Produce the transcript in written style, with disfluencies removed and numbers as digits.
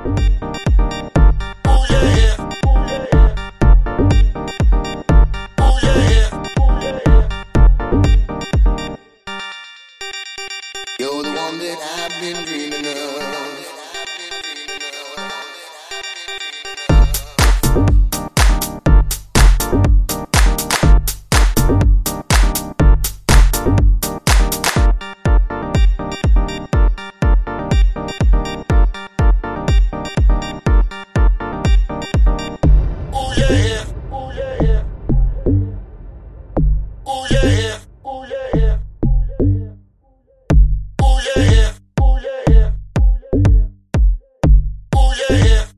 Ooh yeah, yeah. Ooh yeah, yeah. You're the one that I've been dreaming of. Ooh yeah, yeah. Ooh yeah, yeah. Ooh yeah, yeah. Ooh yeah, yeah. Ooh yeah, yeah. Ooh yeah, yeah. Ooh yeah, yeah.